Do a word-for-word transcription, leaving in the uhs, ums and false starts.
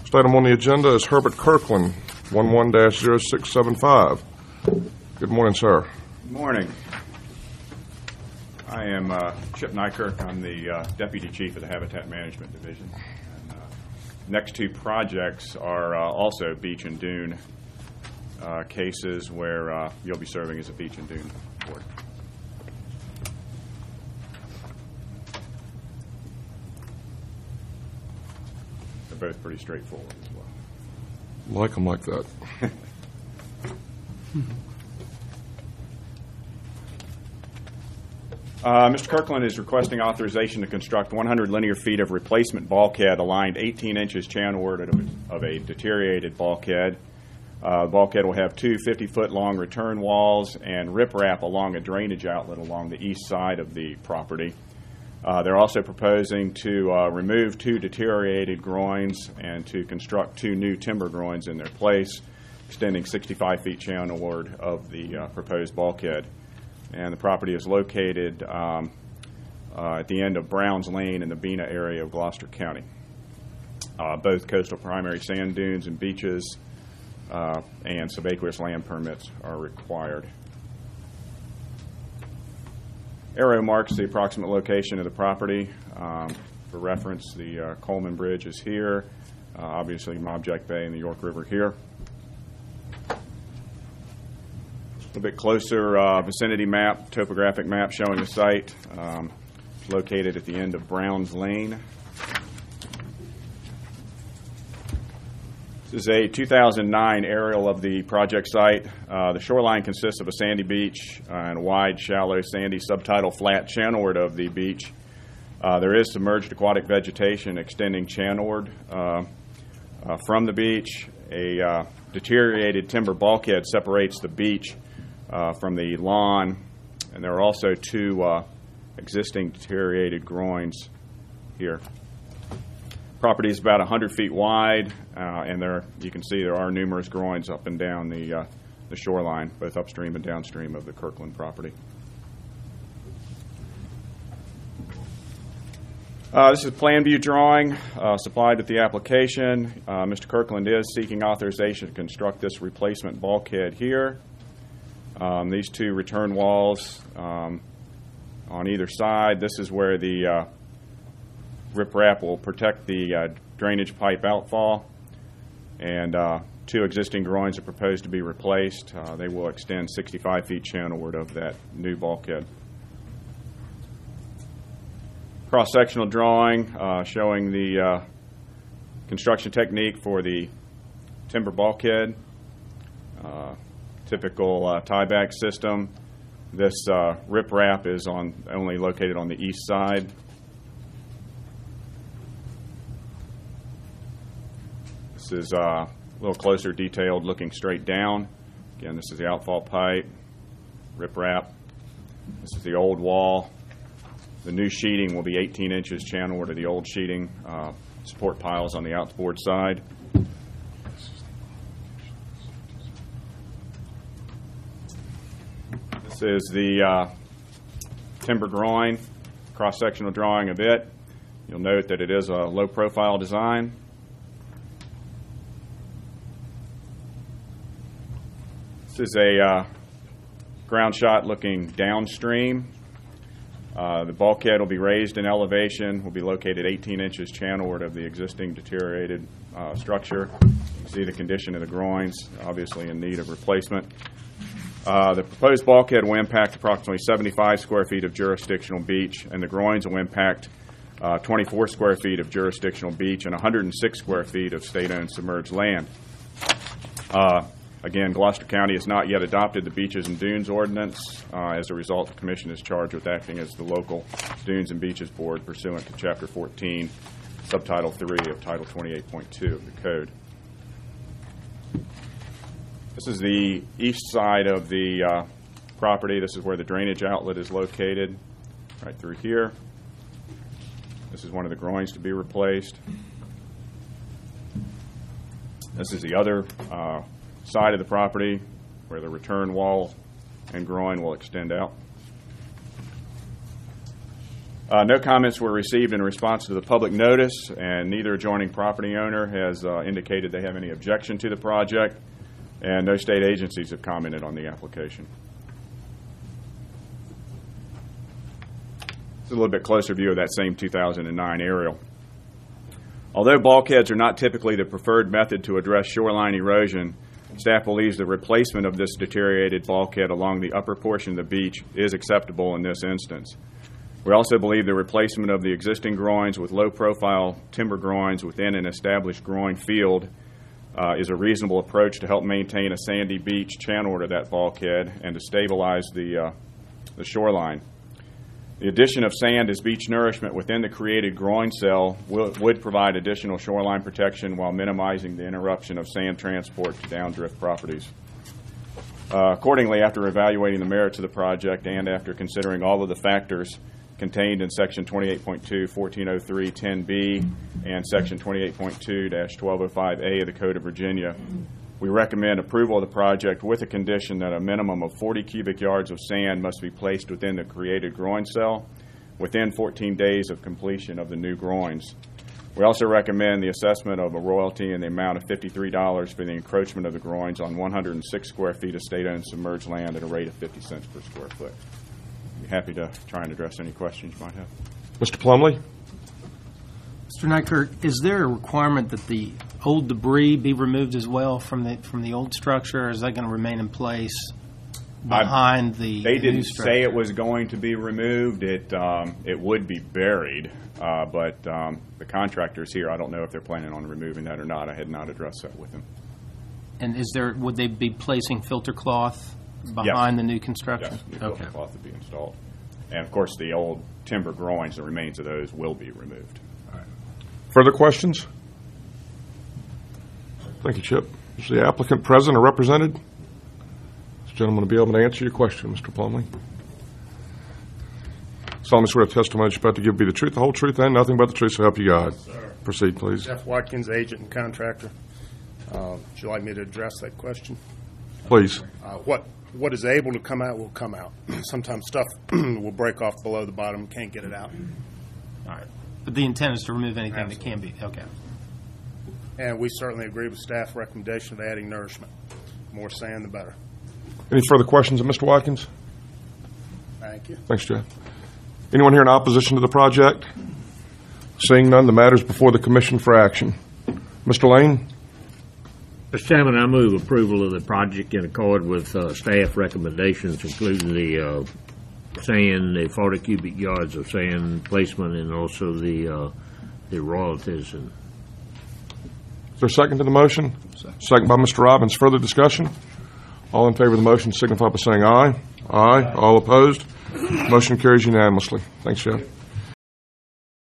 Next item on the agenda is Herbert Kirkland, one one dash zero six seven five. Good morning, sir. Good morning. I am uh, Chip Nykirk. I'm the uh, Deputy Chief of the Habitat Management Division. And, uh, next two projects are uh, also beach and dune uh, cases where uh, you'll be serving as a beach and dune board. They're both pretty straightforward as well. Like them like that. Uh, Mister Kirkland is requesting authorization to construct one hundred linear feet of replacement bulkhead aligned eighteen inches channelward of a, of a deteriorated bulkhead. Uh, the bulkhead will have two fifty-foot long return walls and riprap along a drainage outlet along the east side of the property. Uh, they're also proposing to uh, remove two deteriorated groins and to construct two new timber groins in their place, extending sixty-five feet channelward of the uh, proposed bulkhead. And the property is located um, uh, at the end of Browns Lane in the Bena area of Gloucester County. Uh, both coastal primary sand dunes and beaches uh, and subaqueous land permits are required. Arrow marks the approximate location of the property. Um, for reference, the uh, Coleman Bridge is here, uh, obviously Mobjack Bay and the York River here. A bit closer uh, vicinity map, topographic map showing the site. Um, located at the end of Browns Lane. This is a two thousand nine aerial of the project site. Uh, the shoreline consists of a sandy beach uh, and a wide, shallow, sandy subtidal flat channelward of the beach. Uh, there is submerged aquatic vegetation extending channelward uh, uh, from the beach. A uh, deteriorated timber bulkhead separates the beach Uh, from the lawn, and there are also two uh, existing deteriorated groins here. Property is about one hundred feet wide, uh, and there you can see there are numerous groins up and down the, uh, the shoreline, both upstream and downstream of the Kirkland property. Uh, this is a plan view drawing uh, supplied with the application. Uh, Mister Kirkland is seeking authorization to construct this replacement bulkhead here. Um, these two return walls um, on either side. This is where the uh, riprap will protect the uh, drainage pipe outfall, and uh, two existing groins are proposed to be replaced. Uh, they will extend sixty-five feet channelward of that new bulkhead. Cross-sectional drawing uh, showing the uh, construction technique for the timber bulkhead. Uh, Typical uh, tieback system. This uh, riprap is on only located on the east side. This is uh, a little closer detailed looking straight down. Again, this is the outfall pipe, riprap. This is the old wall. The new sheeting will be eighteen inches channelward of the old sheeting. Uh, support piles on the outboard side. This is the uh, timber groin, cross-sectional drawing of it. You'll note that it is a low-profile design. This is a uh, ground shot looking downstream. Uh, the bulkhead will be raised in elevation, will be located eighteen inches channelward of the existing deteriorated uh, structure. You can see the condition of the groins, obviously in need of replacement. Uh, the proposed bulkhead will impact approximately seventy-five square feet of jurisdictional beach, and the groins will impact uh, twenty-four square feet of jurisdictional beach and one hundred six square feet of state-owned submerged land. Uh, again, Gloucester County has not yet adopted the Beaches and Dunes Ordinance. Uh, as a result, the Commission is charged with acting as the local Dunes and Beaches Board pursuant to Chapter fourteen, Subtitle three of Title twenty-eight point two of the Code. This is the east side of the uh, property. This is where the drainage outlet is located, right through here. This is one of the groins to be replaced. This is the other uh, side of the property where the return wall and groin will extend out. Uh, no comments were received in response to the public notice, and neither adjoining property owner has uh, indicated they have any objection to the project, and no state agencies have commented on the application. It's a little bit closer view of that same two thousand nine aerial. Although bulkheads are not typically the preferred method to address shoreline erosion, staff believes the replacement of this deteriorated bulkhead along the upper portion of the beach is acceptable in this instance. We also believe the replacement of the existing groins with low-profile timber groins within an established groin field uh, is a reasonable approach to help maintain a sandy beach channel to that bulkhead and to stabilize the, uh, the shoreline. The addition of sand as beach nourishment within the created groin cell will, would provide additional shoreline protection while minimizing the interruption of sand transport to downdrift properties. Uh, accordingly, after evaluating the merits of the project and after considering all of the factors contained in Section twenty-eight point two, fourteen oh three, ten B and Section twenty-eight point two dash twelve oh five A of the Code of Virginia, we recommend approval of the project with a condition that a minimum of forty cubic yards of sand must be placed within the created groin cell within fourteen days of completion of the new groins. We also recommend the assessment of a royalty in the amount of fifty-three dollars for the encroachment of the groins on one hundred six square feet of state-owned submerged land at a rate of fifty cents per square foot. I'd be happy to try and address any questions you might have. Mister Plumley? Mister Nykerk, is there a requirement that the old debris be removed as well from the from the old structure, or is that going to remain in place behind I, the They new didn't structure? say it was going to be removed. It um, it would be buried, uh, but um, the contractors here, I don't know if they're planning on removing that or not. I had not addressed that with them. And is there would they be placing filter cloth behind Yes. the new construction? Yes, new filter Okay. cloth would be installed. And of course, the old timber groins, the remains of those will be removed. Further questions? Thank you, Chip. Is the applicant present or represented? This gentleman will be able to answer your question, Mister Plumley. Solemnly swear the testimony you're about to give be the truth, the whole truth, and nothing but the truth, so help you God. Sir. Proceed, please. Jeff Watkins, agent and contractor. Uh, Would you like me to address that question? Please. Uh, What What is able to come out will come out. Sometimes stuff will break off below the bottom, can't get it out. All right. But the intent is to remove anything that can be. Okay. And we certainly agree with staff recommendation of adding nourishment. More sand, the better. Any further questions of Mister Watkins? Thank you. Thanks, Jeff. Anyone here in opposition to the project? Seeing none, the matter is before the commission for action. Mister Lane? Mister Chairman, I move approval of the project in accord with uh, staff recommendations, including the uh, sand, the forty cubic yards of sand placement, and also the uh, the royalties. And Is there a second to the motion? Second. Second by Mister Robbins. Further discussion? All in favor of the motion signify by saying aye. Aye. All opposed? Motion carries unanimously. Thanks, Jeff.